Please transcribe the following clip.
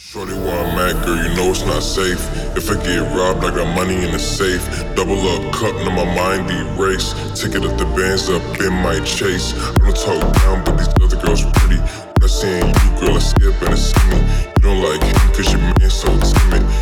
Shorty where I'm at, girl, you know it's not safe. If I get robbed, I got money in the safe. Double up cup, now my mind erase. Ticket up the bands up in my chase. I don't talk down, but these other girls pretty. When I see you, girl, I see up and I see me. You don't like him cause your man so timid.